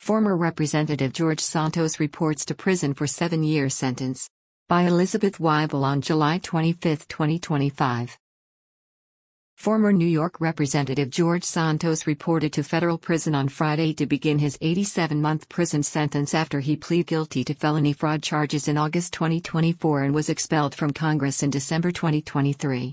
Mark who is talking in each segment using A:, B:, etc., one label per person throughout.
A: Former Representative George Santos reports to prison for 7-year sentence. By Elizabeth Weibel on July 25, 2025. Former New York Representative George Santos reported to federal prison on Friday to begin his 87-month prison sentence after he pleaded guilty to felony fraud charges in August 2024 and was expelled from Congress in December 2023.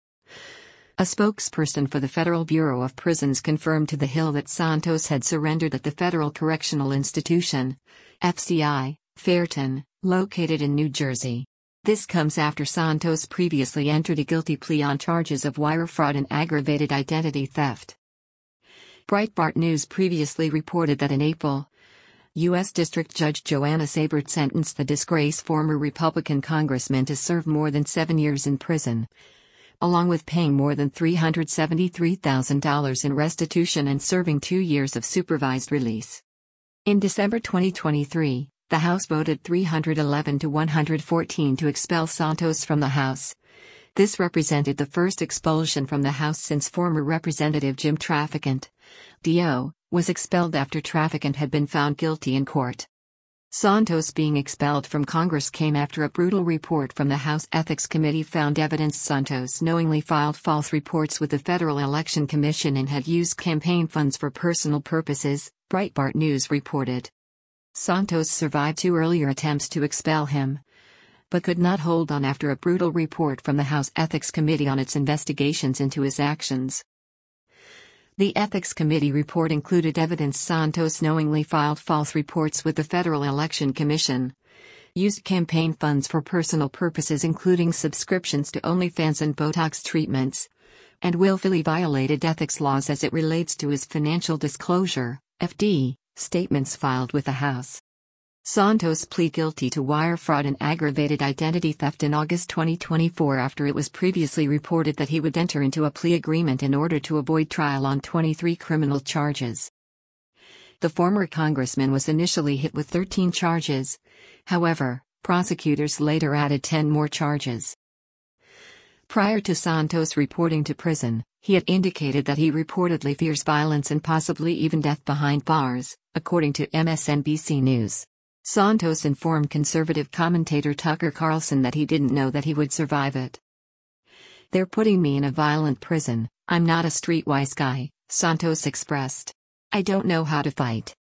A: A spokesperson for the Federal Bureau of Prisons confirmed to The Hill that Santos had surrendered at the Federal Correctional Institution, FCI, Fairton, located in New Jersey. This comes after Santos previously entered a guilty plea on charges of wire fraud and aggravated identity theft. Breitbart News previously reported that in April, U.S. District Judge Joanna Sabert sentenced the disgraced former Republican congressman to serve more than 7 years in prison, along with paying more than $373,000 in restitution and serving 2 years of supervised release. In December 2023, the House voted 311 to 114 to expel Santos from the House. This represented the first expulsion from the House since former Representative Jim Traficant, D.O., was expelled after Traficant had been found guilty in court. Santos being expelled from Congress came after a brutal report from the House Ethics Committee found evidence Santos knowingly filed false reports with the Federal Election Commission and had used campaign funds for personal purposes, Breitbart News reported. Santos survived 2 earlier attempts to expel him, but could not hold on after a brutal report from the House Ethics Committee on its investigations into his actions. The Ethics Committee report included evidence Santos knowingly filed false reports with the Federal Election Commission, used campaign funds for personal purposes including subscriptions to OnlyFans and Botox treatments, and willfully violated ethics laws as it relates to his financial disclosure, FD, statements filed with the House. Santos pleaded guilty to wire fraud and aggravated identity theft in August 2024 after it was previously reported that he would enter into a plea agreement in order to avoid trial on 23 criminal charges. The former congressman was initially hit with 13 charges, however, prosecutors later added 10 more charges. Prior to Santos reporting to prison, he had indicated that he reportedly fears violence and possibly even death behind bars, according to MSNBC News. Santos informed conservative commentator Tucker Carlson that he didn't know that he would survive it. "They're putting me in a violent prison, I'm not a streetwise guy," Santos expressed. "I don't know how to fight.